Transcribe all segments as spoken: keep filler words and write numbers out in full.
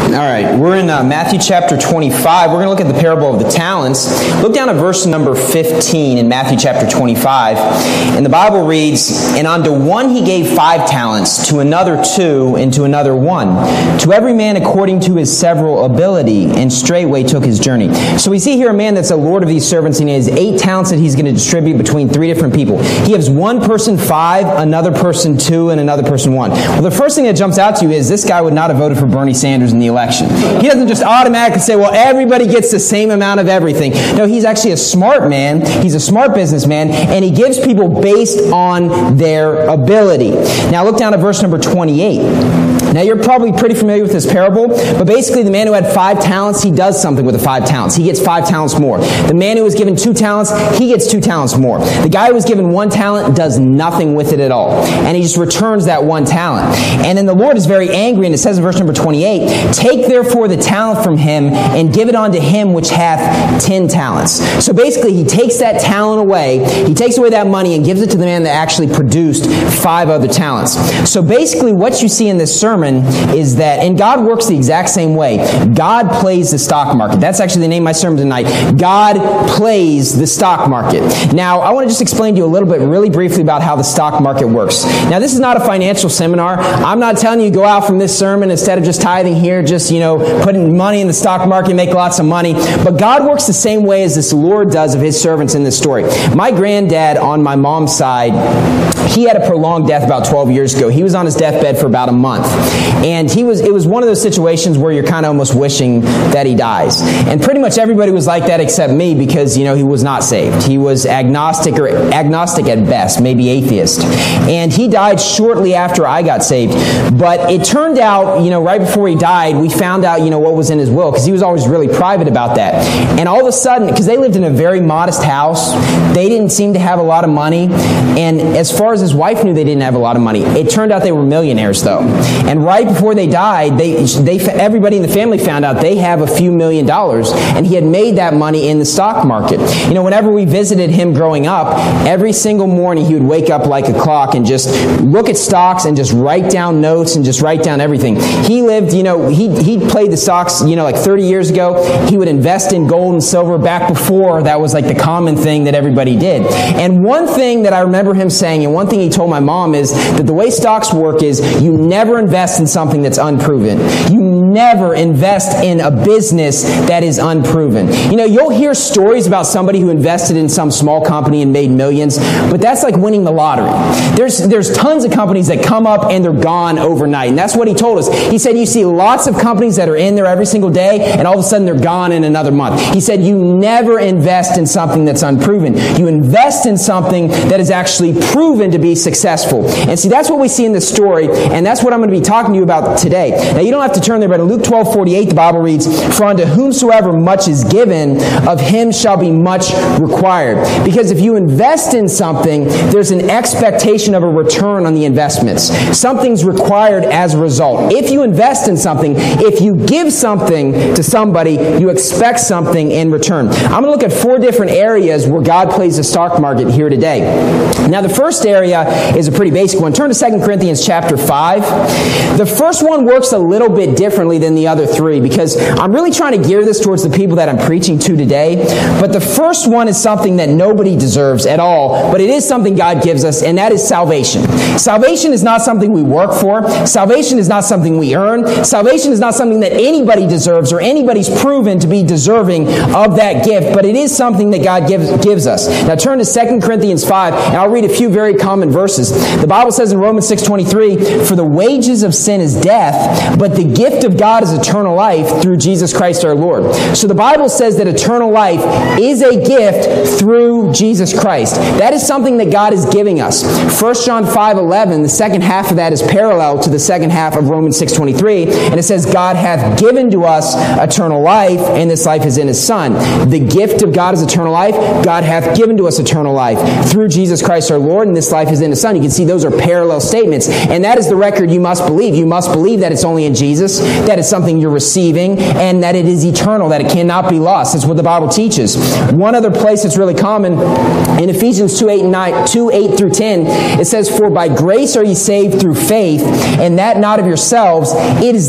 All right, we're in uh, Matthew chapter twenty-five. We're going to look at the parable of the talents. Look down at verse number fifteen in Matthew chapter twenty-five. And the Bible reads, "And unto one he gave five talents, to another two, and to another one, to every man according to his several ability, and straightway took his journey." So we see here a man that's a lord of these servants, and he has eight talents that he's going to distribute between three different people. He gives one person five, another person two, and another person one. Well, the first thing that jumps out to you is this guy would not have voted for Bernie Sanders in the election. He doesn't just automatically say, well, everybody gets the same amount of everything. No, he's actually a smart man. He's a smart businessman, and he gives people based on their ability. Now look down at verse number twenty-eight. Now you're probably pretty familiar with this parable, but basically the man who had five talents, he does something with the five talents. He gets five talents more. The man who was given two talents, he gets two talents more. The guy who was given one talent does nothing with it at all, and he just returns that one talent. And then the Lord is very angry, and it says in verse number twenty-eight, "Take therefore the talent from him, and give it unto him which hath ten talents." So basically he takes that talent away, he takes away that money, and gives it to the man that actually produced five other talents. So basically what you see in this sermon is that, and God works the exact same way. God plays the stock market. That's actually the name of my sermon tonight. God plays the stock market. Now, I want to just explain to you a little bit, really briefly, about how the stock market works. Now, this is not a financial seminar. I'm not telling you to go out from this sermon, instead of just tithing here, just, you know, putting money in the stock market, make lots of money. But God works the same way as this Lord does of his servants in this story. My granddad on my mom's side, he had a prolonged death about twelve years ago. He was on his deathbed for about a month. And he was, it was one of those situations where you're kind of almost wishing that he dies. And pretty much everybody was like that except me, because, you know, he was not saved. He was agnostic or agnostic at best, maybe atheist. And he died shortly after I got saved. But it turned out, you know, right before he died, we found out, you know, what was in his will, because he was always really private about that. And all of a sudden, because they lived in a very modest house, they didn't seem to have a lot of money. And as far as his wife knew, they didn't have a lot of money. It turned out they were millionaires, though. And right before they died, they, they, everybody in the family found out they have a few million dollars, and he had made that money in the stock market. You know, whenever we visited him growing up, every single morning he would wake up like a clock and just look at stocks and just write down notes and just write down everything. He lived, you know, he he played the stocks, you know, like thirty years ago. He would invest in gold and silver back before that was like the common thing that everybody did. And one thing that I remember him saying, and one thing he told my mom, is that the way stocks work is you never invest in something that's unproven. You never invest in a business that is unproven. You know, you'll hear stories about somebody who invested in some small company and made millions, but that's like winning the lottery. There's there's tons of companies that come up and they're gone overnight, and that's what he told us. He said you see lots of companies that are in there every single day, and all of a sudden they're gone in another month. He said you never invest in something that's unproven. You invest in something that is actually proven to be successful. And see, that's what we see in this story, and that's what I'm going to be talking to you about today. Now, you don't have to turn there, but in Luke twelve forty-eight, the Bible reads, "For unto whomsoever much is given, of him shall be much required." Because if you invest in something, there's an expectation of a return on the investments. Something's required as a result. If you invest in something, if you give something to somebody, you expect something in return. I'm going to look at four different areas where God plays the stock market here today. Now, the first area is a pretty basic one. Turn to Second Corinthians chapter five. The first one works a little bit differently than the other three, because I'm really trying to gear this towards the people that I'm preaching to today. But the first one is something that nobody deserves at all, but it is something God gives us, and that is salvation. Salvation is not something we work for. Salvation is not something we earn. Salvation is not something that anybody deserves or anybody's proven to be deserving of that gift, but it is something that God gives, gives us. Now turn to Second Corinthians five, and I'll read a few very common verses. The Bible says in Romans six twenty-three, "For the wages of sin is death, but the gift of God is eternal life through Jesus Christ our Lord." So the Bible says that eternal life is a gift through Jesus Christ. That is something that God is giving us. First John five eleven, the second half of that is parallel to the second half of Romans six twenty-three, and it says, "God hath given to us eternal life, and this life is in his Son." The gift of God is eternal life. God hath given to us eternal life through Jesus Christ our Lord, and this life is in his Son. You can see those are parallel statements, and that is the record you must believe. You must believe that it's only in Jesus, that it's something you're receiving, and that it is eternal, that it cannot be lost. That's what the Bible teaches. One other place that's really common, in Ephesians two, eight, and nine, two, eight through ten, it says, "For by grace are ye saved through faith, and that not of yourselves. It is the gift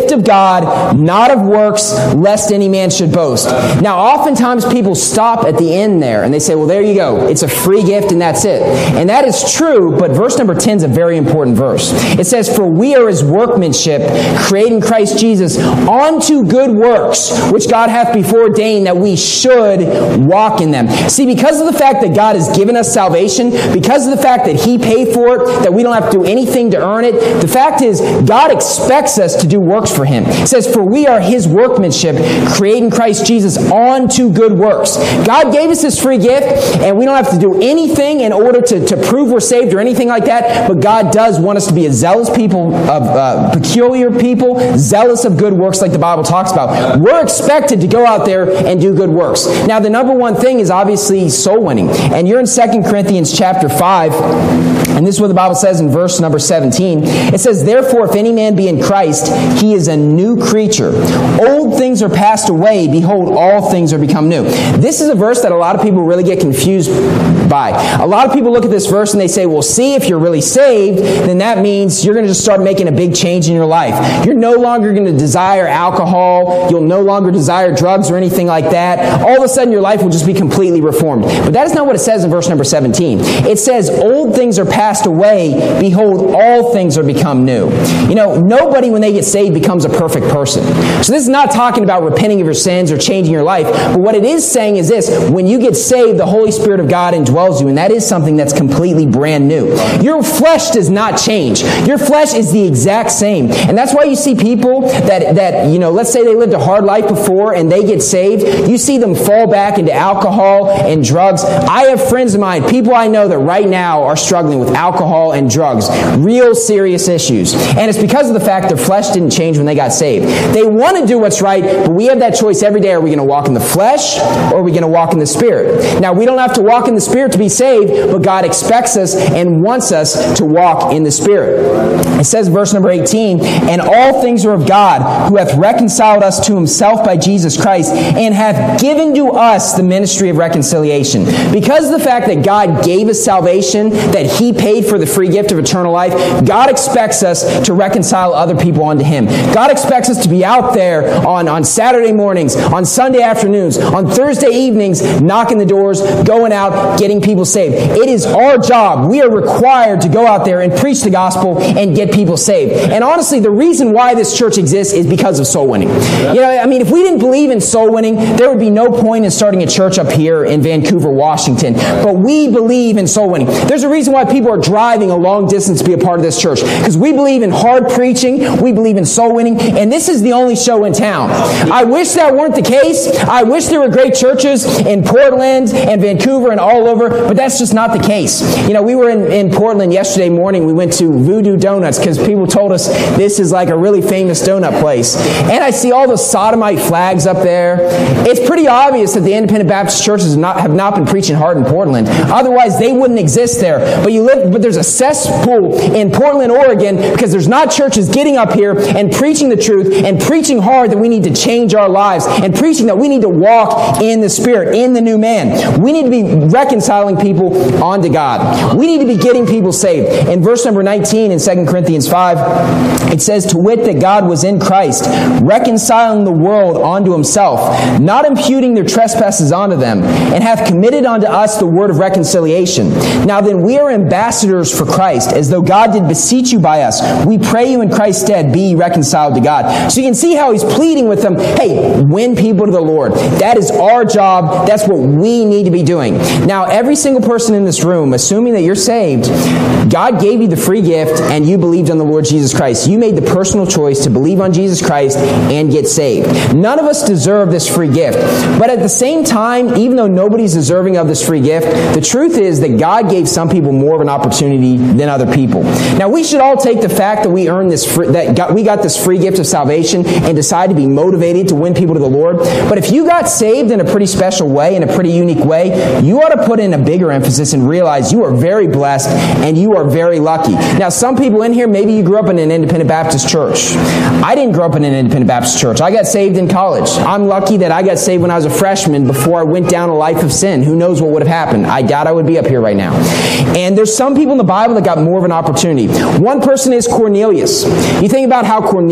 gift of God, not of works, lest any man should boast. Now, oftentimes people stop at the end there, and they say, well, there you go. It's a free gift, and that's it. And that is true, but verse number ten is a very important verse. It says, for we are his workmanship, created in Christ Jesus, unto good works, which God hath before ordained that we should walk in them. See, because of the fact that God has given us salvation, because of the fact that he paid for it, that we don't have to do anything to earn it, the fact is, God expects us to do works for him. It says, for we are his workmanship, created in Christ Jesus, unto good works. God gave us this free gift, and we don't have to do anything in order to, to prove we're saved or anything like that, but God does want us to be a zealous people, of uh, peculiar people, zealous of good works like the Bible talks about. We're expected to go out there and do good works. Now, the number one thing is obviously soul winning. And you're in Second Corinthians chapter five, and this is what the Bible says in verse number seventeen. It says, therefore, if any man be in Christ, he is a new creature. Old things are passed away. Behold, all things are become new. This is a verse that a lot of people really get confused by. A lot of people look at this verse and they say, well, see, if you're really saved, then that means you're going to just start making a big change in your life. You're no longer going to desire alcohol. You'll no longer desire drugs or anything like that. All of a sudden, your life will just be completely reformed. But that is not what it says in verse number seventeen. It says, old things are passed away. Behold, all things are become new. You know, nobody when they get saved becomes a perfect person. So this is not talking about repenting of your sins or changing your life. But what it is saying is this: when you get saved, the Holy Spirit of God indwells you, and that is something that's completely brand new. Your flesh does not change. Your flesh is the exact same. And that's why you see people that, that you know, let's say they lived a hard life before and they get saved. You see them fall back into alcohol and drugs. I have friends of mine, people I know that right now are struggling with alcohol and drugs. Real serious issues. And it's because of the fact their flesh didn't change when they got saved. They want to do what's right, but we have that choice every day. Are we going to walk in the flesh or are we going to walk in the Spirit? Now, we don't have to walk in the Spirit to be saved, but God expects us and wants us to walk in the Spirit. It says, verse number eighteen, and all things are of God, who hath reconciled us to himself by Jesus Christ, and hath given to us the ministry of reconciliation. Because of the fact that God gave us salvation, that he paid for the free gift of eternal life, God expects us to reconcile other people unto him. God expects us to be out there on, on Saturday mornings, on Sunday afternoons, on Thursday evenings, knocking the doors, going out, getting people saved. It is our job. We are required to go out there and preach the gospel and get people saved. And honestly, the reason why this church exists is because of soul winning. You know, I mean, if we didn't believe in soul winning, there would be no point in starting a church up here in Vancouver, Washington. But we believe in soul winning. There's a reason why people are driving a long distance to be a part of this church. Because we believe in hard preaching. We believe in soul winning. And this is the only show in town. I wish that weren't the case. I wish there were great churches in Portland and Vancouver and all over, but that's just not the case. You know, we were in, in Portland yesterday morning. We went to Voodoo Donuts because people told us this is like a really famous donut place. And I see all the sodomite flags up there. It's pretty obvious that the independent Baptist churches have not, have not been preaching hard in Portland. Otherwise, they wouldn't exist there. But you live, but there's a cesspool in Portland, Oregon, because there's not churches getting up here and preaching the truth and preaching hard that we need to change our lives and preaching that we need to walk in the Spirit, in the new man. We need to be reconciling people onto God. We need to be getting people saved. In verse number nineteen in Second Corinthians five, it says, to wit, that God was in Christ, reconciling the world unto himself, not imputing their trespasses unto them, and hath committed unto us the word of reconciliation. Now then, we are ambassadors for Christ, as though God did beseech you by us. We pray you in Christ's stead, be ye reconciled to God. So you can see how he's pleading with them, hey, win people to the Lord. That is our job. That's what we need to be doing. Now, every single person in this room, assuming that you're saved, God gave you the free gift and you believed on the Lord Jesus Christ. You made the personal choice to believe on Jesus Christ and get saved. None of us deserve this free gift. But at the same time, even though nobody's deserving of this free gift, the truth is that God gave some people more of an opportunity than other people. Now, we should all take the fact that we earned this free, that got, we got this free gift of salvation and decide to be motivated to win people to the Lord. But if you got saved in a pretty special way, in a pretty unique way, you ought to put in a bigger emphasis and realize you are very blessed and you are very lucky. Now, some people in here, maybe you grew up in an independent Baptist church. I didn't grow up in an independent Baptist church. I got saved in college. I'm lucky that I got saved when I was a freshman before I went down a life of sin. Who knows what would have happened? I doubt I would be up here right now. And there's some people in the Bible that got more of an opportunity. One person is Cornelius. You think about how Cornelius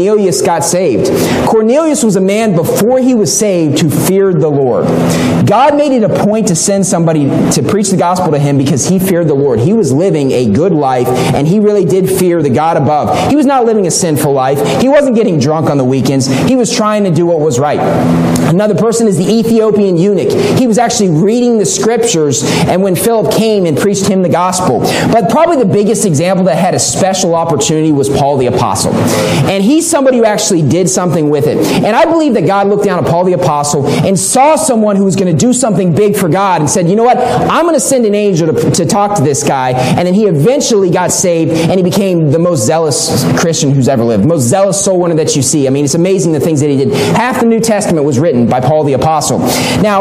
Cornelius got saved. Cornelius was a man before he was saved who feared the Lord. God made it a point to send somebody to preach the gospel to him because he feared the Lord. He was living a good life, and he really did fear the God above. He was not living a sinful life. He wasn't getting drunk on the weekends. He was trying to do what was right. Another person is the Ethiopian eunuch. He was actually reading the scriptures, and when Philip came and preached him the gospel. But probably the biggest example that had a special opportunity was Paul the Apostle. And he's somebody who actually did something with it. And I believe that God looked down at Paul the Apostle and saw someone who was going to do something big for God and said, you know what, I'm going to send an angel to, to talk to this guy. And then he eventually got saved, and he became the most zealous Christian who's ever lived. The most zealous soul winner that you see. I mean, it's amazing the things that he did. Half the New Testament was written by Paul the Apostle. Now,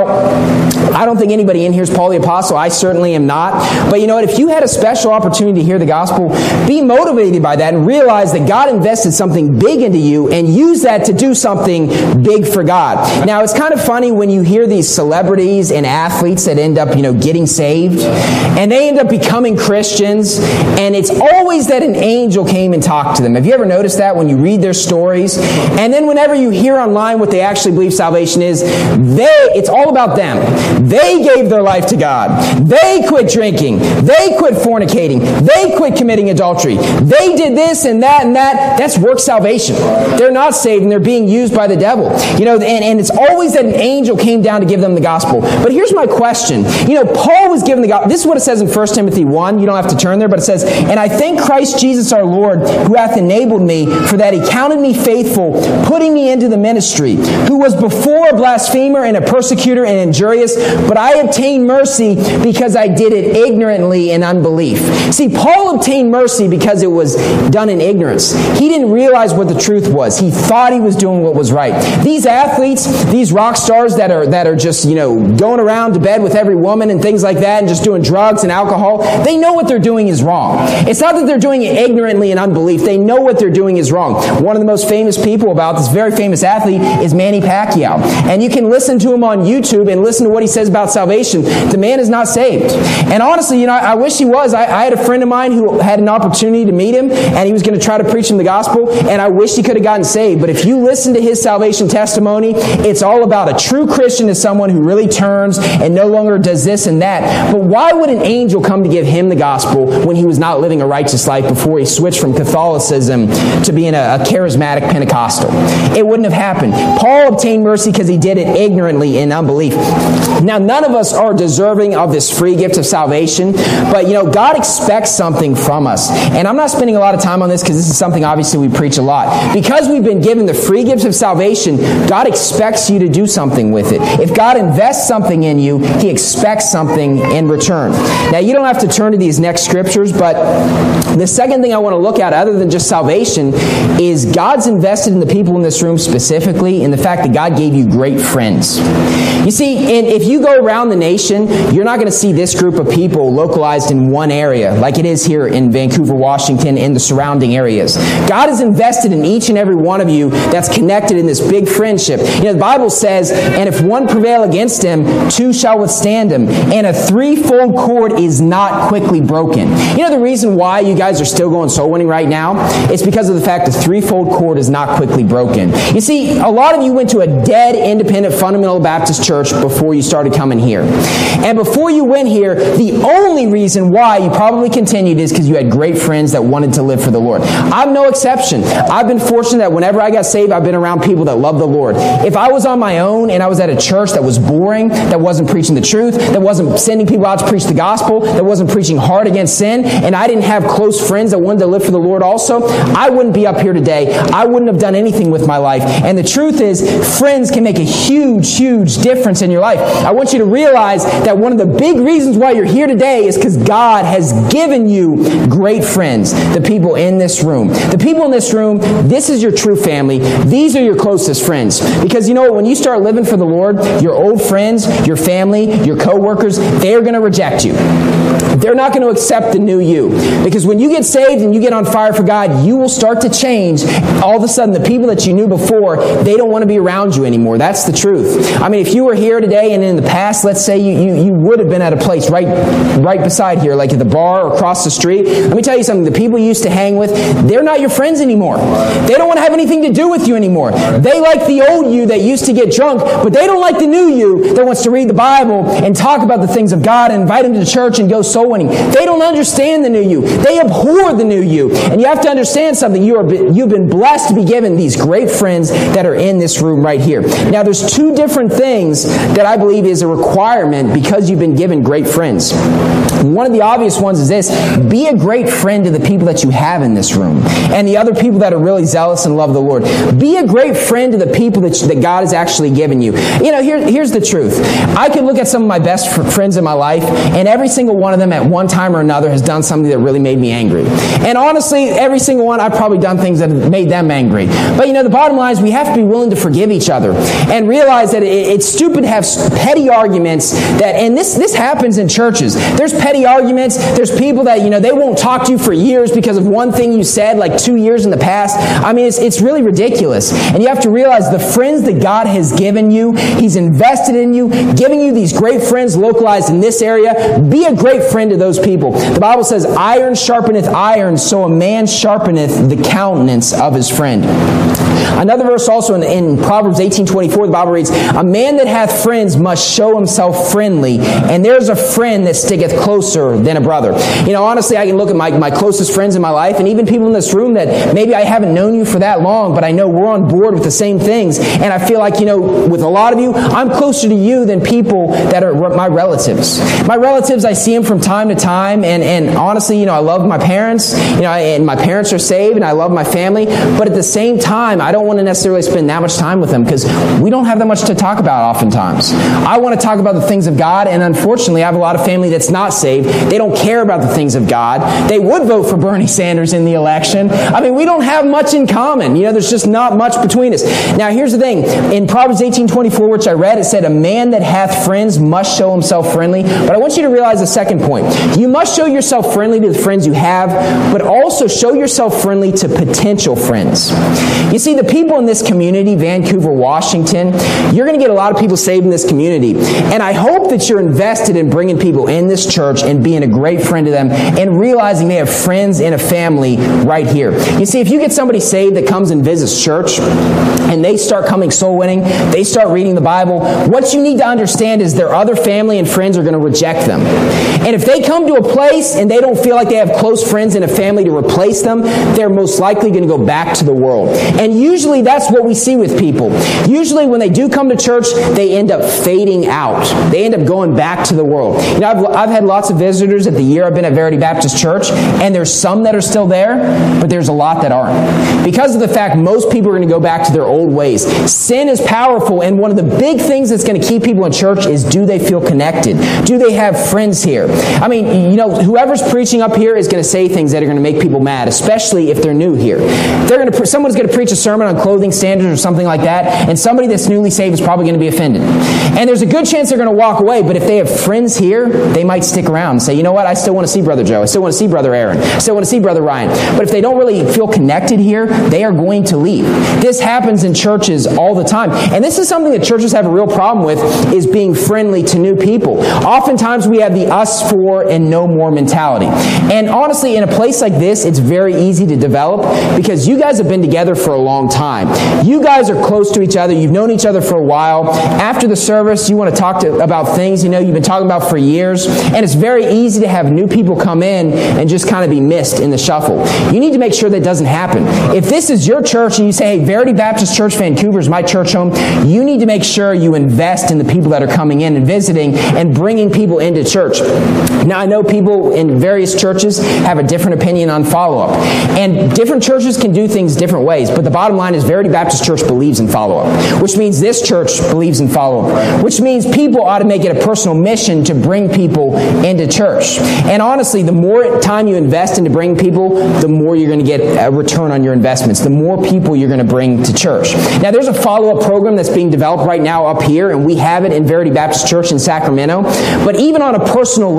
I don't think anybody in here is Paul the Apostle. I certainly am not. But you know what? If you had a special opportunity to hear the gospel, be motivated by that and realize that God invested something big into you and use that to do something big for God. Now, it's kind of funny when you hear these celebrities and athletes that end up, you know, getting saved, and they end up becoming Christians, and it's always that an angel came and talked to them. Have you ever noticed that when you read their stories? And then whenever you hear online what they actually believe salvation is, they, it's all about them. They gave their life to God. They quit drinking. They quit fornicating. They quit committing adultery. They did this and that and that. That's work salvation. They're not saved, and they're being used by the devil. You know, and, and it's always that an angel came down to give them the gospel. But here's my question. You know, Paul was given the gospel. This is what it says in First Timothy one. You don't have to turn there, but it says, and I thank Christ Jesus our Lord, who hath enabled me, for that he counted me faithful, putting me into the ministry, who was before a blasphemer and a persecutor and injurious, but I obtained mercy because I did it ignorantly in unbelief. See, Paul obtained mercy because it was done in ignorance. He didn't realize what the truth was. He thought he was doing what was right. These athletes, these rock stars that are that are just, you know, going around to bed with every woman and things like that and just doing drugs and alcohol, they know what they're doing is wrong. It's not that they're doing it ignorantly in unbelief. They know what they're doing is wrong. One of the most famous people about this very famous athlete is Manny Pacquiao. And you can listen to him on YouTube and listen to what he says about salvation. The man is not saved. And honestly, you know, I, I wish he was. I, I had a friend of mine who had an opportunity to meet him, and he was going to try to preach him the gospel, and I wish he could have gotten saved. But if you listen to his salvation testimony, it's all about a true Christian is someone who really turns and no longer does this and that. But why would an angel come to give him the gospel when he was not living a righteous life before he switched from Catholicism to being a, a charismatic Pentecostal? It wouldn't have happened. Paul obtained mercy because he did it ignorantly in unbelief. Now, none of us are deserving of this free gift of salvation, but you know, God expects something from us. And I'm not spending a lot of time on this because this is something obviously we preach a lot. Because we've been given the free gifts of salvation, God expects you to do something with it. If God invests something in you, He expects something in return. Now, you don't have to turn to these next scriptures, but the second thing I want to look at, other than just salvation, is God's invested in the people in this room specifically in the fact that God gave you great friends. You see, and if you go around the nation, you're not going to see this group of people localized in one area like it is here in Vancouver, Washington, and the surrounding areas. God has invested in each and every one of you that's connected in this big friendship. You know, the Bible says, and if one prevail against him, two shall withstand him. And a threefold cord is not quickly broken. You know the reason why you guys are still going soul winning right now? It's because of the fact the threefold cord is not quickly broken. You see, a lot of you went to a dead, independent, fundamental Baptist church before you started coming here. And before you went here, the only reason why you probably continued is because you had great friends that wanted to live for the Lord. I'm no exception. I've been fortunate that whenever I got saved, I've been around people that love the Lord. If I was on my own and I was at a church that was boring, that wasn't preaching the truth, that wasn't sending people out to preach the gospel, that wasn't preaching hard against sin, and I didn't have close friends that wanted to live for the Lord also, I wouldn't be up here today. I wouldn't have done anything with my life. And the truth is, friends can make a huge, huge difference in your life. I want you to realize that one of the big reasons why you're here today is because God has given you great friends. The people in this room. The people in this room, this is your true family. These are your closest friends. Because you know what? When you start living for the Lord, your old friends, your family, your co-workers, they're going to reject you. they're not going to accept the new you. Because when you get saved and you get on fire for God, you will start to change. All of a sudden, the people that you knew before, they don't want to be around you anymore. That's the truth. I mean, if you were here today and in the past, let's say you, you, you would have been at a place right, right beside here, like at the bar or across the street. Let me tell you something. The people you used to hang with, they're not your friends anymore. They don't want to have anything to do with you anymore. They like the old you that used to get drunk, but they don't like the new you that wants to read the Bible and talk about the things of God and invite them to church and go soul winning. They don't understand the new you. They abhor the new you. And you have to understand something. You are, you've been blessed to be given these great friends that are in this room right here. Now, there's two different things that I believe is a requirement because you've been given great friends. One of the obvious ones is this: be a great friend to the people that you have in this room and the other people that are really zealous and love the Lord. Be a great friend to the people that, that God has actually given you. You know, here, here's the truth. I can look at some of my best fr- friends in my life, and every single one of them at one time or another has done something that really made me angry. And honestly, every single one, I've probably done things that have made them angry. But you know, the bottom line is we have to be willing to forgive each other and realize that it, it's stupid to have petty arguments that, and this, this happens in churches. There's petty arguments. There's people that, you know, they won't talk to you for years because of one thing you said like two years in the past. I mean, it's, it's really ridiculous. And you have to realize the friends that God has given you, He's invested in you, giving you these great friends localized in this area. Be a great friend to those people. The Bible says, iron sharpeneth iron, so a man sharpeneth the countenance of his friend. Another verse also in, in Proverbs eighteen twenty-four, the Bible reads, a man that hath friends must show himself friendly, and there's a friend that sticketh closer than a brother. You know, honestly, I can look at my, my closest friends in my life, and even people in this room that maybe I haven't known you for that long, but I know we're on board with the same things, and I feel like, you know, with a lot of you, I'm closer to you than people that are my relatives. My relatives, I see them from time to time, and, and honestly, you know, I love my parents, you know, and my parents are saved, and I love my family, but at the same time, I don't want to necessarily spend that much time with them because we don't have that much to talk about oftentimes. I want to talk about the things of God, and unfortunately, I have a lot of family that's not saved. They don't care about the things of God. They would vote for Bernie Sanders in the election. I mean, we don't have much in common. You know, there's just not much between us. Now, here's the thing. In Proverbs eighteen twenty-four, which I read, it said, a man that hath friends must show himself friendly. But I want you to realize the second point. You must show yourself friendly to the friends you have, but also show yourself friendly to potential friends. You see, the people in this community, Vancouver, Washington, you're going to get a lot of people saved in this community. And I hope that you're invested in bringing people in this church and being a great friend to them and realizing they have friends and a family right here. You see, if you get somebody saved that comes and visits church and they start coming soul winning, they start reading the Bible, what you need to understand is their other family and friends are going to reject them. And if they come to a place and they don't feel like they have close friends and a family to replace them, they're most likely going to go back to the world. And usually that's what we see with people. Usually when they do come to church, they end up fading out. They end up going back to the world. You know, I've, I've had lots of visitors at the year I've been at Verity Baptist Church, and there's some that are still there, but there's a lot that aren't. Because of the fact most people are going to go back to their old ways. Sin is powerful, and one of the big things that's going to keep people in church is, do they feel connected? Do they have friends here? I mean, you know, whoever's preaching up here is going to say things that are going to make people mad, especially if they're new here. They're going to, someone's going to preach a sermon on clothing standards or something like that, and somebody that's newly saved is probably going to be offended. And there's a good chance they're going to walk away, but if they have friends here, they might stick around and say, you know what, I still want to see Brother Joe. I still want to see Brother Aaron. I still want to see Brother Ryan. But if they don't really feel connected here, they are going to leave. This happens in churches all the time. And this is something that churches have a real problem with, is being friendly to new people. Oftentimes we have the us for and no more mentality. And honestly, in a place like this, it's very easy to develop because you guys have been together for a long time. You guys are close to each other. You've known each other for a while. After the service, you want to talk to, about things you know you've been talking about for years. And it's very easy to have new people come in and just kind of be missed in the shuffle. You need to make sure that doesn't happen. If this is your church and you say, hey, Verity Baptist Church Vancouver is my church home, you need to make sure you invest in the people that are coming in and visiting and bringing people into church. Now, I know people in various churches have a different opinion on follow-up. And different churches can do things different ways. But the bottom line is Verity Baptist Church believes in follow-up, which means this church believes in follow-up, which means people ought to make it a personal mission to bring people into church. And honestly, the more time you invest into bringing people, the more you're going to get a return on your investments, the more people you're going to bring to church. Now, there's a follow-up program that's being developed right now up here, and we have it in Verity Baptist Church in Sacramento. But even on a personal level,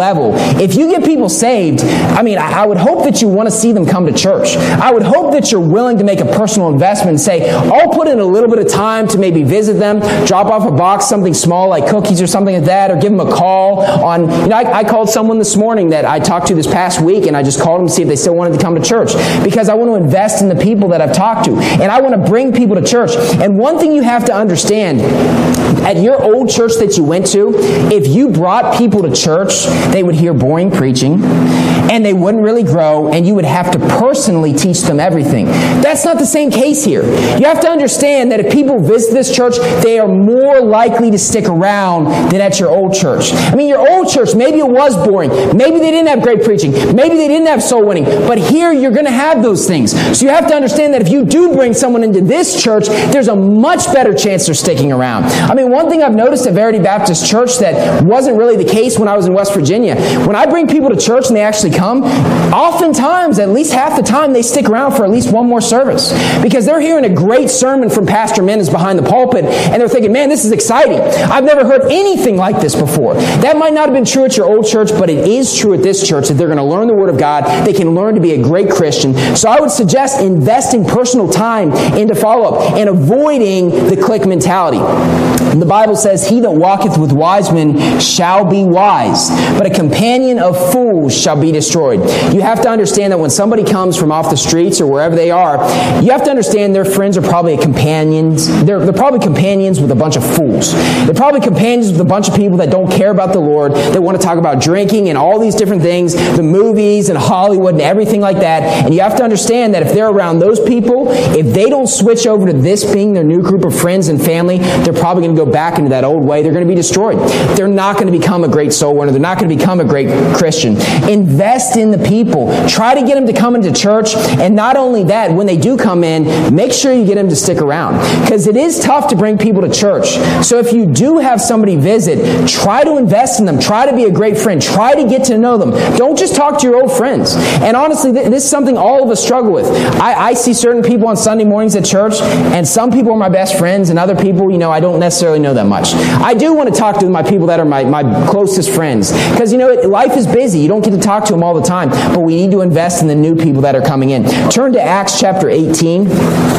level. If you get people saved, I mean, I would hope that you want to see them come to church. I would hope that you're willing to make a personal investment and say, I'll put in a little bit of time to maybe visit them, drop off a box, something small like cookies or something like that, or give them a call on, you know, I, I called someone this morning that I talked to this past week, and I just called them to see if they still wanted to come to church, because I want to invest in the people that I've talked to, and I want to bring people to church. And one thing you have to understand, at your old church that you went to, if you brought people to church, they would hear boring preaching, and they wouldn't really grow, and you would have to personally teach them everything. That's not the same case here. You have to understand that if people visit this church, they are more likely to stick around than at your old church. I mean, your old church, maybe it was boring. Maybe they didn't have great preaching. Maybe they didn't have soul winning. But here, you're going to have those things. So you have to understand that if you do bring someone into this church, there's a much better chance they're sticking around. I mean, one thing I've noticed at Verity Baptist Church that wasn't really the case when I was in West Virginia, when I bring people to church and they actually come, oftentimes, at least half the time, they stick around for at least one more service, because they're hearing a great sermon from Pastor Menes behind the pulpit, and they're thinking, man, this is exciting. I've never heard anything like this before. That might not have been true at your old church, but it is true at this church, that they're going to learn the Word of God. They can learn to be a great Christian. So I would suggest investing personal time into follow-up and avoiding the clique mentality. The Bible says, he that walketh with wise men shall be wise, but a companion of fools shall be destroyed. You have to understand that when somebody comes from off the streets or wherever they are, you have to understand their friends are probably companions. They're, they're probably companions with a bunch of fools. They're probably companions with a bunch of people that don't care about the Lord, that want to talk about drinking and all these different things, the movies and Hollywood and everything like that. And you have to understand that if they're around those people, if they don't switch over to this being their new group of friends and family, they're probably going to go back into that old way. They're going to be destroyed. They're not going to become a great soul winner. They're not going to become a great Christian. Invest in the people. Try to get them to come into church. And not only that, when they do come in, make sure you get them to stick around. Because it is tough to bring people to church. So if you do have somebody visit, try to invest in them. Try to be a great friend. Try to get to know them. Don't just talk to your old friends. And honestly, this is something all of us struggle with. I, I see certain people on Sunday mornings at church, and some people are my best friends, and other people, you know, I don't necessarily know that much. I do want to talk to my people that are my, my closest friends. Because, you know, life is busy. You don't get to talk to them all the time. But we need to invest in the new people that are coming in. Turn to Acts chapter eighteen.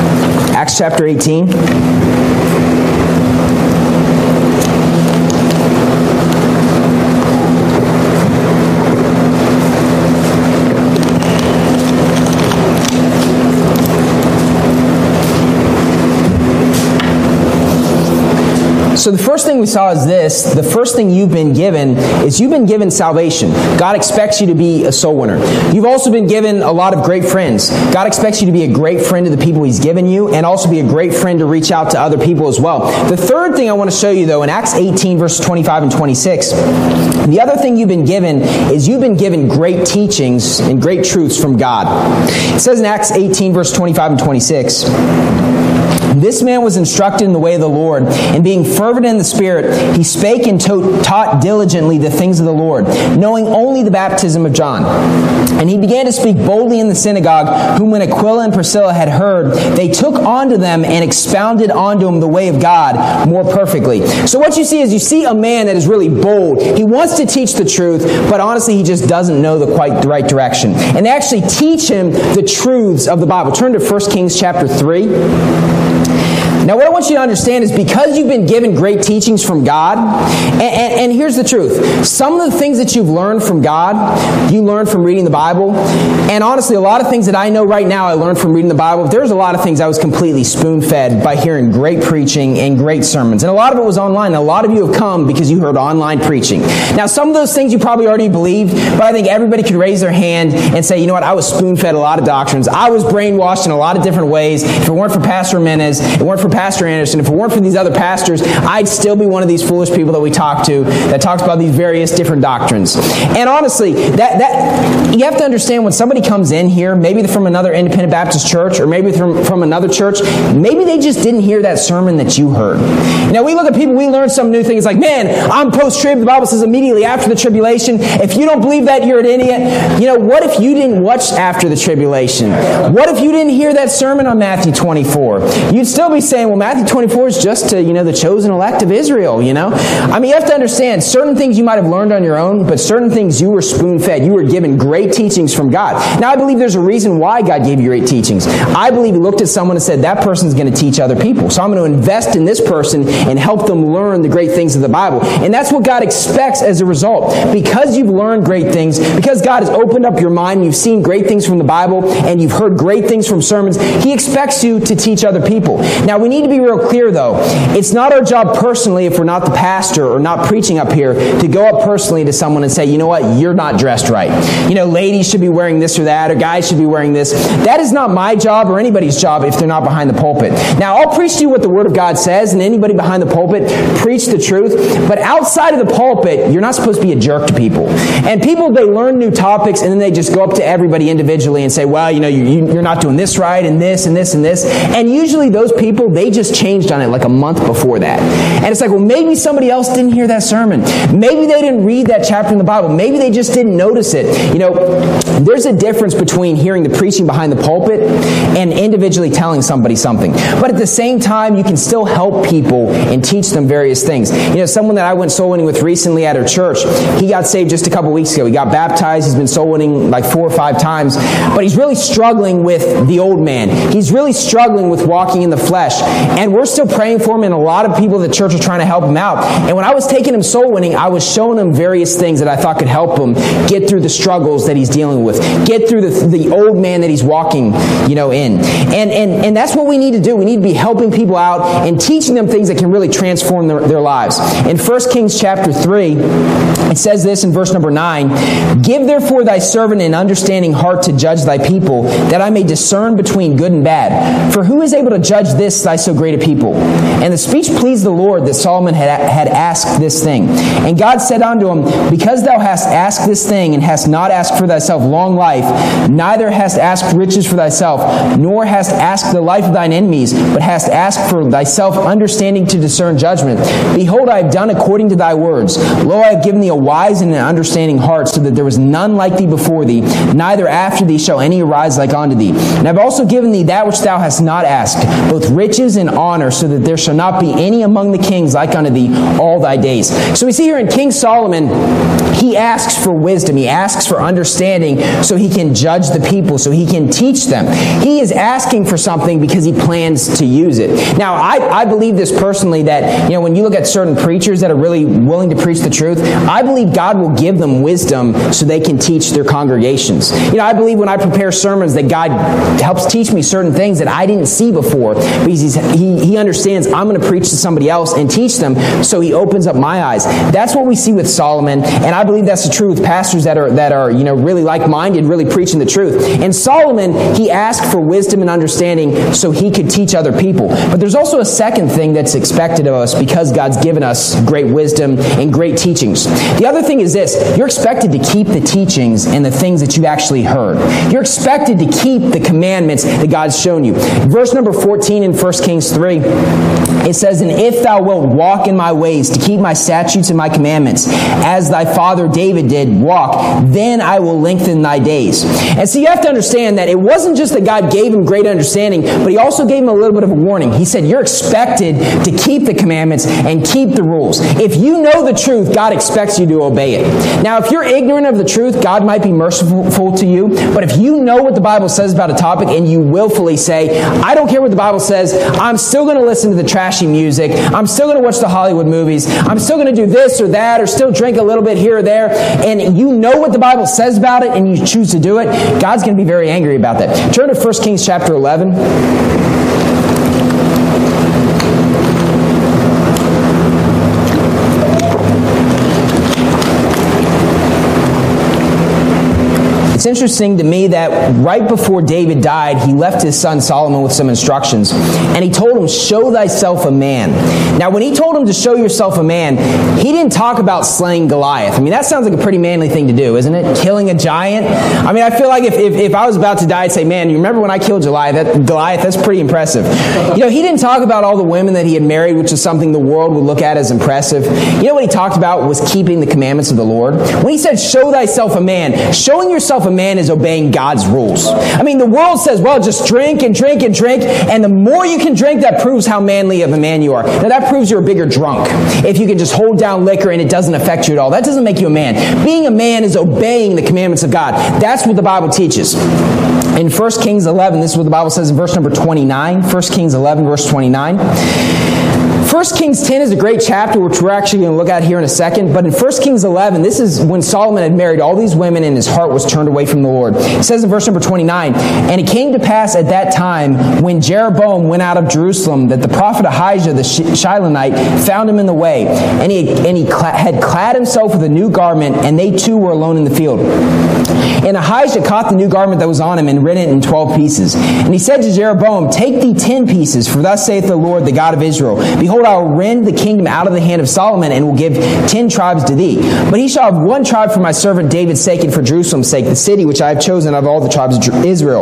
Acts chapter eighteen. So the first thing we saw is this. The first thing you've been given is you've been given salvation. God expects you to be a soul winner. You've also been given a lot of great friends. God expects you to be a great friend to the people He's given you, and also be a great friend to reach out to other people as well. The third thing I want to show you, though, in Acts eighteen, verses twenty-five and twenty-six, the other thing you've been given is you've been given great teachings and great truths from God. It says in Acts eighteen, verse twenty-five and twenty-six, this man was instructed in the way of the Lord, and being fervent in the Spirit, he spake and to- taught diligently the things of the Lord, knowing only the baptism of John. And he began to speak boldly in the synagogue, whom when Aquila and Priscilla had heard, they took unto them and expounded unto them the way of God more perfectly. So what you see is you see a man that is really bold. He wants to teach the truth, but honestly he just doesn't know the quite the right direction. And they actually teach him the truths of the Bible. Turn to First Kings chapter three. Now, what I want you to understand is because you've been given great teachings from God, and, and, and here's the truth. Some of the things that you've learned from God, you learned from reading the Bible. And honestly, a lot of things that I know right now I learned from reading the Bible. There's a lot of things I was completely spoon-fed by hearing great preaching and great sermons. And a lot of it was online. A lot of you have come because you heard online preaching. Now, some of those things you probably already believed, but I think everybody could raise their hand and say, you know what, I was spoon-fed a lot of doctrines. I was brainwashed in a lot of different ways. If it weren't for Pastor Menes, it weren't for Pastor Anderson, if it weren't for these other pastors, I'd still be one of these foolish people that we talk to that talks about these various different doctrines. And honestly, that that you have to understand when somebody comes in here, maybe they're from another independent Baptist church, or maybe from, from another church, maybe they just didn't hear that sermon that you heard. Now, we look at people, we learn some new things like, man, I'm post-trib. The Bible says immediately after the tribulation. If you don't believe that, you're an idiot. You know, what if you didn't watch after the tribulation? What if you didn't hear that sermon on Matthew twenty-four? You'd still be saying, well, Matthew twenty-four is just to, you know, the chosen elect of Israel, you know? I mean, you have to understand, certain things you might have learned on your own, but certain things you were spoon-fed. You were given great teachings from God. Now, I believe there's a reason why God gave you great teachings. I believe He looked at someone and said, that person's going to teach other people. So I'm going to invest in this person and help them learn the great things of the Bible. And that's what God expects as a result. Because you've learned great things, because God has opened up your mind, you've seen great things from the Bible, and you've heard great things from sermons, He expects you to teach other people. Now, we need to be real clear, though. It's not our job personally, if we're not the pastor or not preaching up here, to go up personally to someone and say, you know what, you're not dressed right. You know, ladies should be wearing this or that, or guys should be wearing this. That is not my job or anybody's job if they're not behind the pulpit. Now, I'll preach to you what the Word of God says, and anybody behind the pulpit, preach the truth. But outside of the pulpit, you're not supposed to be a jerk to people. And people, they learn new topics, and then they just go up to everybody individually and say, well, you know, you, you're not doing this right, and this, and this, and this. And usually those people, they just changed on it like a month before that. And it's like, well, maybe somebody else didn't hear that sermon. Maybe they didn't read that chapter in the Bible. Maybe they just didn't notice it. You know, there's a difference between hearing the preaching behind the pulpit and individually telling somebody something. But at the same time, you can still help people and teach them various things. You know, someone that I went soul winning with recently at our church, he got saved just a couple weeks ago. He got baptized. He's been soul winning like four or five times. But he's really struggling with the old man. He's really struggling with walking in the flesh. And we're still praying for him, and a lot of people at the church are trying to help him out. And when I was taking him soul winning, I was showing him various things that I thought could help him get through the struggles that he's dealing with, get through the, the old man that he's walking, you know, in. And, and, and that's what we need to do. We need to be helping people out and teaching them things that can really transform their, their lives. In First Kings chapter three, it says this in verse number nine, give therefore thy servant an understanding heart to judge thy people, that I may discern between good and bad. For who is able to judge this thy so great a people? And the speech pleased the Lord that Solomon had, had asked this thing. And God said unto him, because thou hast asked this thing, and hast not asked for thyself long life, neither hast asked riches for thyself, nor hast asked the life of thine enemies, but hast asked for thyself understanding to discern judgment. Behold, I have done according to thy words. Lo, I have given thee a wise and an understanding heart, so that there was none like thee before thee, neither after thee shall any arise like unto thee. And I have also given thee that which thou hast not asked, both riches and honor, so that there shall not be any among the kings like unto thee all thy days. So we see here in King Solomon, he asks for wisdom. He asks for understanding so he can judge the people, so he can teach them. He is asking for something because he plans to use it. Now, I, I believe this personally, that, you know, when you look at certain preachers that are really willing to preach the truth, I believe God will give them wisdom so they can teach their congregations. You know, I believe when I prepare sermons that God helps teach me certain things that I didn't see before, because he's, he, he understands I'm going to preach to somebody else and teach them, so he opens up my eyes. That's what we see with Solomon, and I believe that's the truth with pastors that are, that are, you know, really like-minded, really preaching the truth. And Solomon, he asked for wisdom and understanding so he could teach other people. But there's also a second thing that's expected of us because God's given us great wisdom and great teachings. The other thing is this: you're expected to keep the teachings and the things that you actually heard. You're expected to keep the commandments that God's shown you. Verse number fourteen in First Kings three, it says, and if thou wilt walk in my ways to keep my statutes and my commandments, as thy father David did walk, then I will lengthen thy days. And so you have to understand that it wasn't just that God gave him great understanding, but he also gave him a little bit of a warning. He said, you're expected to keep the commandments and keep the rules. If you know the truth, God expects you to obey it. Now, if you're ignorant of the truth, God might be merciful to you, but if you know what the Bible says about a topic and you willfully say, I don't care what the Bible says, I'm still going to listen to the trashy music, I'm still going to watch the Hollywood movies, I'm still going to do this or that, or still drink a little bit here or there, and you know what the Bible says about it and you choose to do it, God's going to be very angry about that. Turn to First Kings chapter eleven. It's interesting to me that right before David died, he left his son Solomon with some instructions. And he told him, show thyself a man. Now, when he told him to show yourself a man, he didn't talk about slaying Goliath. I mean, that sounds like a pretty manly thing to do, isn't it? Killing a giant. I mean, I feel like if, if, if I was about to die, I'd say, man, you remember when I killed Goliath? That, Goliath, that's pretty impressive. You know, he didn't talk about all the women that he had married, which is something the world would look at as impressive. You know what he talked about was keeping the commandments of the Lord. When he said, show thyself a man, showing yourself a a man is obeying God's rules. I mean, the world says, well, just drink and drink and drink, and the more you can drink, that proves how manly of a man you are. Now, that proves you're a bigger drunk. If you can just hold down liquor and it doesn't affect you at all, that doesn't make you a man. Being a man is obeying the commandments of God. That's what the Bible teaches. In First Kings eleven, this is what the Bible says in verse number twenty-nine. First Kings eleven, verse twenty-nine. First Kings ten is a great chapter, which we're actually going to look at here in a second. But in First Kings eleven, this is when Solomon had married all these women and his heart was turned away from the Lord. It says in verse number twenty-nine, "And it came to pass at that time, when Jeroboam went out of Jerusalem, that the prophet Ahijah the Shilonite found him in the way. And he, and he cla- had clad himself with a new garment, and they too were alone in the field. And Ahijah caught the new garment that was on him and rent it in twelve pieces. And he said to Jeroboam, Take thee ten pieces, for thus saith the Lord, the God of Israel, Behold, I will rend the kingdom out of the hand of Solomon, and will give ten tribes to thee. But he shall have one tribe for my servant David's sake, and for Jerusalem's sake, the city which I have chosen of all the tribes of Israel."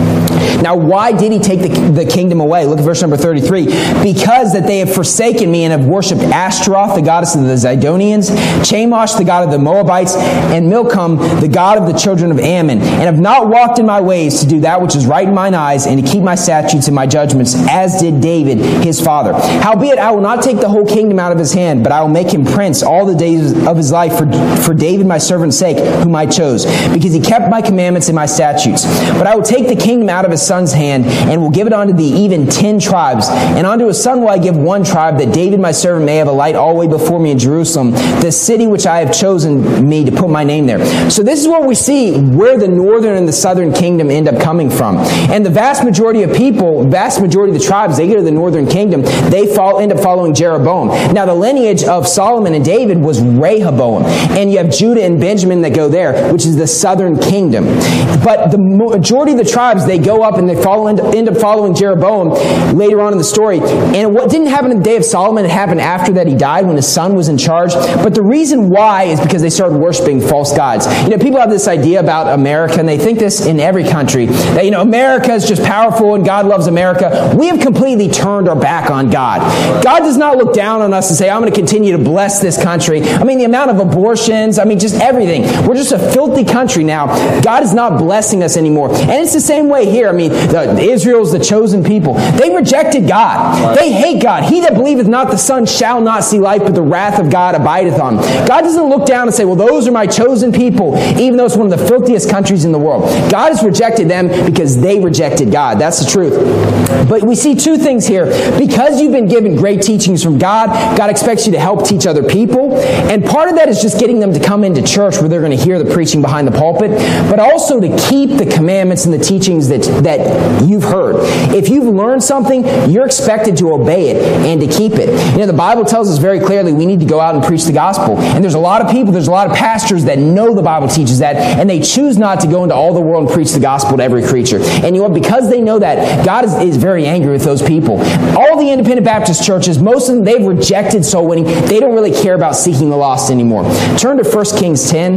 Now, why did he take the, the kingdom away? Look at verse number thirty-three. "Because that they have forsaken me, and have worshipped Ashtaroth, the goddess of the Zidonians, Chemosh, the god of the Moabites, and Milcom, the god of the children of Ammon, and have not walked in my ways to do that which is right in mine eyes, and to keep my statutes and my judgments, as did David his father. Howbeit I will not take the whole kingdom out of his hand, but I will make him prince all the days of his life for, for David my servant's sake, whom I chose, because he kept my commandments and my statutes. But I will take the kingdom out of his son's hand, and will give it unto thee even ten tribes. And unto his son will I give one tribe, that David my servant may have a light always before me in Jerusalem, the city which I have chosen me to put my name there." So this is what we see, where the northern and the southern kingdom end up coming from. And the vast majority of people, vast majority of the tribes, they go to the northern kingdom. They fall, end up following Jeroboam. Now, the lineage of Solomon and David was Rehoboam. And you have Judah and Benjamin that go there, which is the southern kingdom. But the majority of the tribes, they go up and they follow, end up following Jeroboam later on in the story. And what didn't happen in the day of Solomon, it happened after that he died, when his son was in charge. But the reason why is because they started worshiping false gods. You know, people have this idea about America, and they think this in every country, that, you know, America is just powerful and God loves America. We have completely turned our back on God. God does not look down on us and say, I'm going to continue to bless this country. I mean, the amount of abortions, I mean, just everything. We're just a filthy country now. God is not blessing us anymore. And it's the same way here. I mean, the, Israel's the chosen people. They rejected God. Right. They hate God. He that believeth not the Son shall not see life, but the wrath of God abideth on him. God doesn't look down and say, well, those are my chosen people, even though it's one of the filthiest countries in the world. God has rejected them because they rejected God. That's the truth. But we see two things here. Because you've been given great teachings from God, God expects you to help teach other people. And part of that is just getting them to come into church where they're going to hear the preaching behind the pulpit, but also to keep the commandments and the teachings that, that you've heard. If you've learned something, you're expected to obey it and to keep it. You know, the Bible tells us very clearly we need to go out and preach the gospel. And there's a lot of people, there's a lot of pastors that know the Bible teaches that, and they choose not to go into all the world and preach the gospel to every creature. And you know what? Because they know that, God is, is very angry with those people. All the independent Baptist churches, most of them, they've rejected soul winning. They don't really care about seeking the lost anymore. Turn to First Kings ten.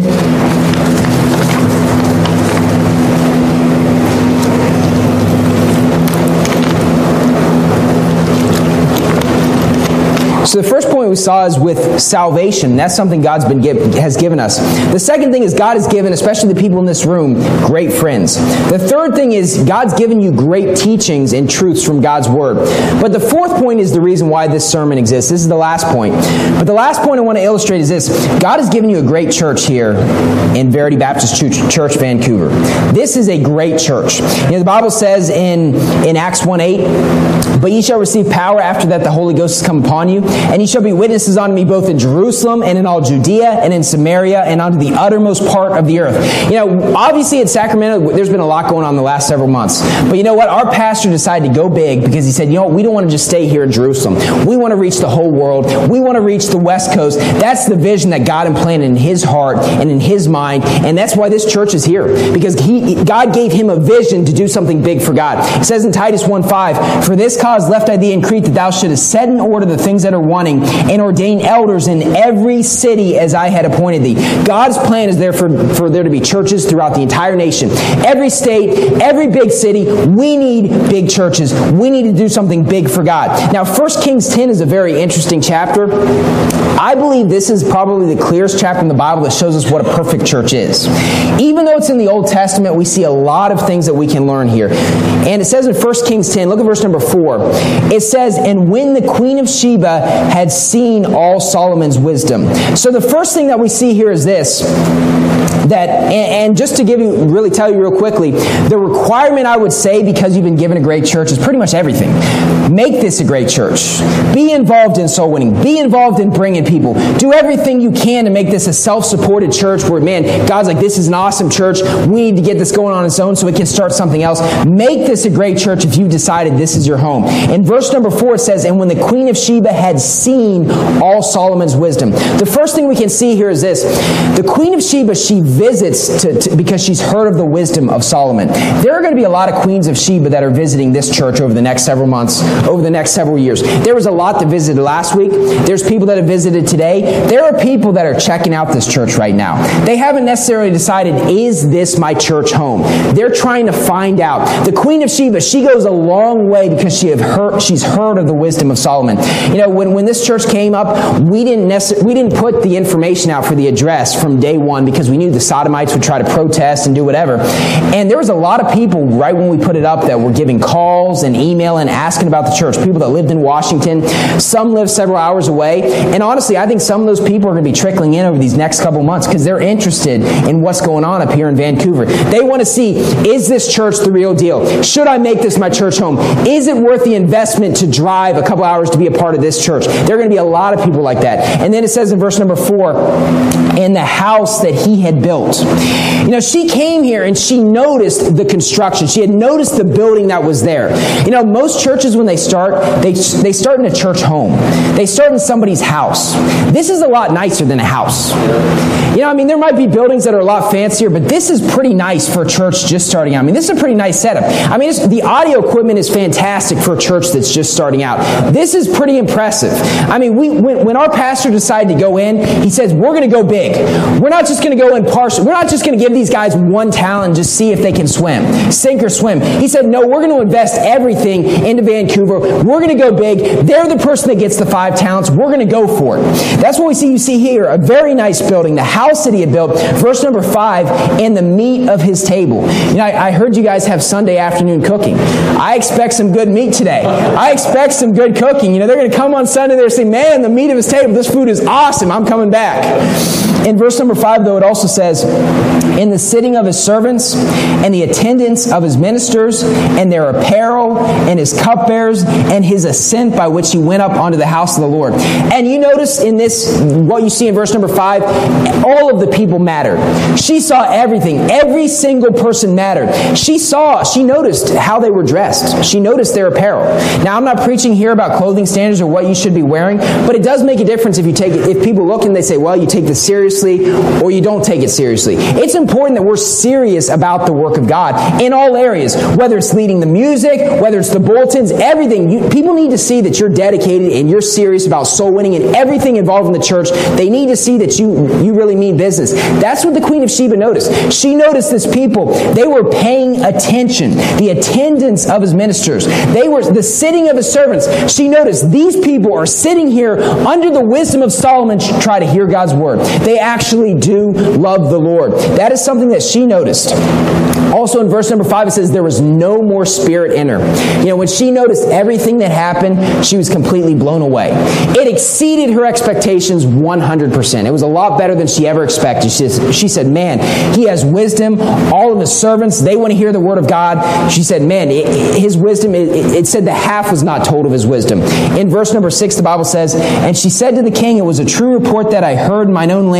So the first point we saw is with salvation. That's something God's been give, has given us. The second thing is God has given, especially the people in this room, great friends. The third thing is God's given you great teachings and truths from God's Word. But the fourth point is the reason why this sermon exists. This is the last point. But the last point I want to illustrate is this. God has given you a great church here in Verity Baptist Church, Vancouver. This is a great church. You know, the Bible says in, in Acts one eight, "But ye shall receive power after that the Holy Ghost has come upon you, and ye shall be witnesses unto me both in Jerusalem and in all Judea and in Samaria and unto the uttermost part of the earth." You know, obviously at Sacramento, there's been a lot going on the last several months. But you know what? Our pastor decided to go big because he said, you know what? We don't want to just stay here in Jerusalem. We want to reach the whole world. We want to reach the West Coast. That's the vision that God implanted in his heart and in his mind. And that's why this church is here. Because he, God gave him a vision to do something big for God. It says in Titus one five, "For this cause cause left I thee in Crete, that thou shouldest set in order the things that are wanting, and ordain elders in every city as I had appointed thee. God's plan is there for, for there to be churches throughout the entire nation. Every state, every big city, we need big churches. We need to do something big for God. Now, First Kings ten is a very interesting chapter. I believe this is probably the clearest chapter in the Bible that shows us what a perfect church is. Even though it's in the Old Testament, we see a lot of things that we can learn here. And it says in First Kings ten, look at verse number four. It says, and when the Queen of Sheba had seen all Solomon's wisdom. So the first thing that we see here is this, that, and just to give you, really tell you real quickly, the requirement I would say, because you've been given a great church, is pretty much everything. Make this a great church. Be involved in soul winning. Be involved in bringing people. Do everything you can to make this a self-supported church where, man, God's like, this is an awesome church. We need to get this going on its own so we can start something else. Make this a great church if you've decided this is your home. In verse number four, it says, and when the Queen of Sheba had seen all Solomon's wisdom. The first thing we can see here is this. The Queen of Sheba, she visits to, to, because she's heard of the wisdom of Solomon. There are going to be a lot of Queens of Sheba that are visiting this church over the next several months, over the next several years. There was a lot that visited last week. There's people that have visited today. There are people that are checking out this church right now. They haven't necessarily decided, is this my church home? They're trying to find out. The Queen of Sheba, she goes a long way because she have heard, she's heard of the wisdom of Solomon. You know, when, when this church came up, we didn't necessarily, we didn't put the information out for the address from day one because we knew the Sodomites would try to protest and do whatever. And there was a lot of people right when we put it up that were giving calls and emailing, asking about the church. People that lived in Washington. Some live several hours away. And honestly, I think some of those people are going to be trickling in over these next couple months because they're interested in what's going on up here in Vancouver. They want to see, is this church the real deal? Should I make this my church home? Is it worth the investment to drive a couple hours to be a part of this church? There are going to be a lot of people like that. And then it says in verse number four, in the house that he had built. You know, she came here and she noticed the construction. She had noticed the building that was there. You know, most churches when they start, they, they start in a church home. They start in somebody's house. This is a lot nicer than a house. You know, I mean, there might be buildings that are a lot fancier, but this is pretty nice for a church just starting out. I mean, this is a pretty nice setup. I mean, it's, the audio equipment is fantastic for a church that's just starting out. This is pretty impressive. I mean, we when, when our pastor decided to go in, he says, we're going to go big. We're not just going to go in partial. We're not just going to give these guys one talent and just see if they can swim, sink or swim. He said, no, we're going to invest everything into Vancouver. We're going to go big. They're the person that gets the five talents. We're going to go for it. That's what we see. You see here, a very nice building, the house that he had built. Verse number five, and the meat of his table. You know, I, I heard you guys have Sunday afternoon cooking. I expect some good meat today. I expect some good cooking. You know, they're going to come on Sunday, they're saying, man, the meat of his table, this food is awesome. I'm coming back. In verse number five, though, it also says, in the sitting of his servants and the attendance of his ministers and their apparel and his cupbearers and his ascent by which he went up onto the house of the Lord. And you notice in this, what you see in verse number five, all of the people mattered. She saw everything. Every single person mattered. She saw, she noticed how they were dressed. She noticed their apparel. Now, I'm not preaching here about clothing standards or what you should be wearing, but it does make a difference if you take it, if people look and they say, well, you take this seriously or you don't take it seriously. It's important that we're serious about the work of God in all areas, whether it's leading the music, whether it's the bulletins, everything. You, people need to see that you're dedicated and you're serious about soul winning and everything involved in the church. They need to see that you, you really mean business. That's what the Queen of Sheba noticed. She noticed this people. They were paying attention. The attendance of his ministers. They were the sitting of his servants. She noticed these people are sitting here under the wisdom of Solomon to try to hear God's word. They actually do love the Lord. That is something that she noticed. Also in verse number five, it says there was no more spirit in her. You know, when she noticed everything that happened, she was completely blown away. It exceeded her expectations one hundred percent. It was a lot better than she ever expected. She, she said, man, he has wisdom. All of his servants, they want to hear the word of God. She said, man, it, his wisdom, it, it said the half was not told of his wisdom. In verse number six, the Bible says, and she said to the king, it was a true report that I heard in mine own land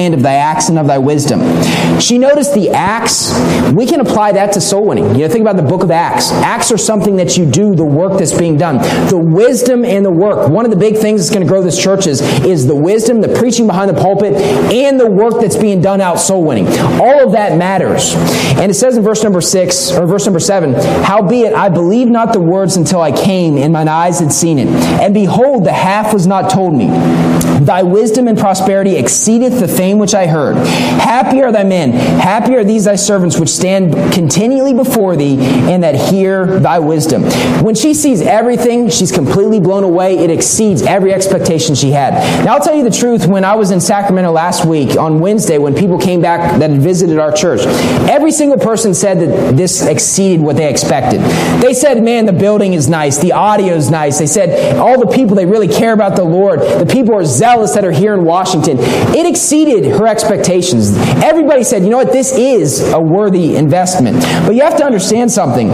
land of thy acts and of thy wisdom. She noticed the acts. We can apply that to soul winning. You know, think about the book of Acts. Acts are something that you do, the work that's being done. The wisdom and the work. One of the big things that's going to grow this church is, is the wisdom, the preaching behind the pulpit, and the work that's being done out soul winning. All of that matters. And it says in verse number six, or verse number seven, howbeit I believed not the words until I came, and mine eyes had seen it. And behold, the half was not told me. Thy wisdom and prosperity exceedeth the fame which I heard. Happy are thy men, happy are these thy servants which stand continually before thee, and that hear thy wisdom. When she sees everything, she's completely blown away. It exceeds every expectation she had. Now I'll tell you the truth, when I was in Sacramento last week, on Wednesday, when people came back that had visited our church, every single person said that this exceeded what they expected. They said, man, the building is nice, the audio is nice. They said, all the people, they really care about the Lord. The people are zealous that are here in Washington. It exceeded her expectations. Everybody said, you know what, this is a worthy investment. But you have to understand something.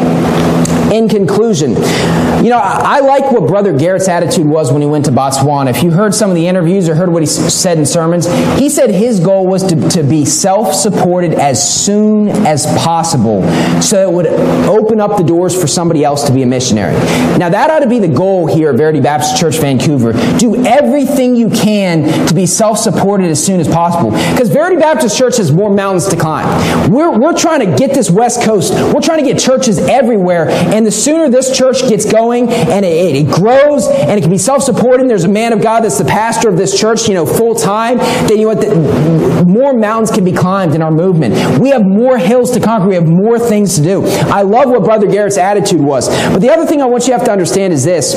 In conclusion, you know, I like what Brother Garrett's attitude was when he went to Botswana. If you heard some of the interviews or heard what he said in sermons, he said his goal was to, to be self-supported as soon as possible so it would open up the doors for somebody else to be a missionary. Now, that ought to be the goal here at Verity Baptist Church, Vancouver. Do everything you can to be self-supported as soon as possible. Because Verity Baptist Church has more mountains to climb. We're, we're trying to get this West Coast. We're trying to get churches everywhere. And the sooner this church gets going and it, it grows and it can be self-supporting, there's a man of God that's the pastor of this church, you know, full time, then you know what, the, more mountains can be climbed in our movement. We have more hills to conquer. We have more things to do. I love what Brother Garrett's attitude was. But the other thing I want you to have to understand is this.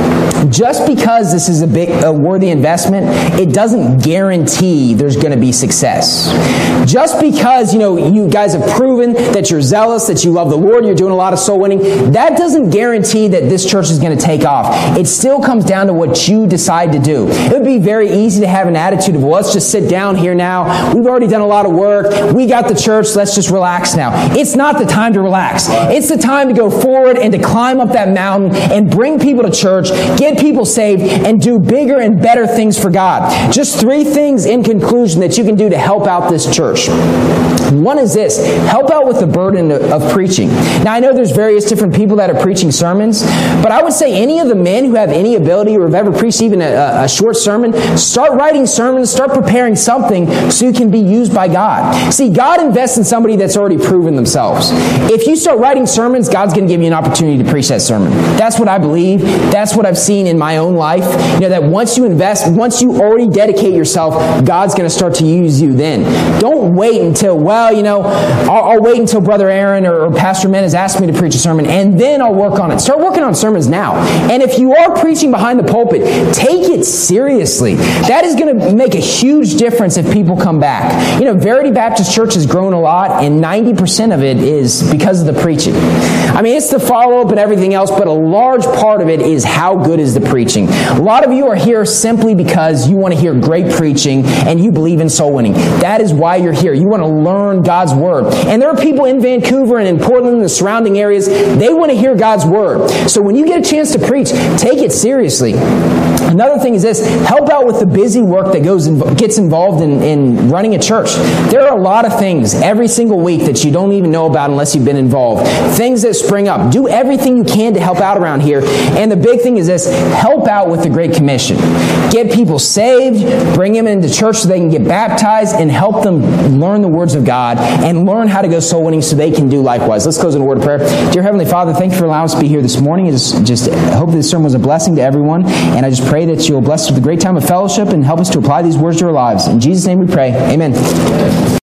Just because this is a big, a worthy investment, it doesn't guarantee there's going to be success. Just because, you know, you guys have proven that you're zealous, that you love the Lord, you're doing a lot of soul winning, that doesn't guarantee that this church is going to take off. It still comes down to what you decide to do. It would be very easy to have an attitude of, well, let's just sit down here now. We've already done a lot of work. We got the church. Let's just relax now. It's not the time to relax. It's the time to go forward and to climb up that mountain and bring people to church, get people saved, and do bigger and better things for God. Just three things in conclusion that you can do to help out this church. One is this: help out with the burden of preaching. Now, I know there's various different people that are preaching sermons, but I would say any of the men who have any ability or have ever preached even a, a short sermon, start writing sermons, start preparing something so you can be used by God. See, God invests in somebody that's already proven themselves. If you start writing sermons, God's going to give you an opportunity to preach that sermon. That's what I believe. That's what I've seen in my own life. You know, that once you invest, once you already dedicate yourself, God's going to start to use you then. Don't wait until, well, you know, I'll, I'll wait until Brother Aaron or, or Pastor Men has asked me to preach a sermon, and then I'll work on it. Start working on sermons now. And if you are preaching behind the pulpit, take it seriously. That is going to make a huge difference if people come back. You know, Verity Baptist Church has grown a lot, and ninety percent of it is because of the preaching. I mean, it's the follow-up and everything else, but a large part of it is how good is the preaching. A lot of you are here simply because you want to hear great preaching and you believe in soul winning. That is why you're here. You want to learn God's Word. And there are people in Vancouver and in Portland and the surrounding areas, they want to hear God's Word. So when you get a chance to preach, take it seriously. Another thing is this: help out with the busy work that goes in, gets involved in, in running a church. There are a lot of things every single week that you don't even know about unless you've been involved. Things that spring up. Do everything you can to help out around here. And the big thing is this: help out with the Great Commission. Get people saved, bring them into church so they can get baptized, and help them learn the words of God and learn how to go soul winning so they can do likewise. Let's close in a word of prayer. Dear Heavenly Father, thank you for allowing us to be here this morning. I just, just hope this sermon was a blessing to everyone, and I just pray that you'll bless us with a great time of fellowship and help us to apply these words to our lives. In Jesus' name we pray. Amen.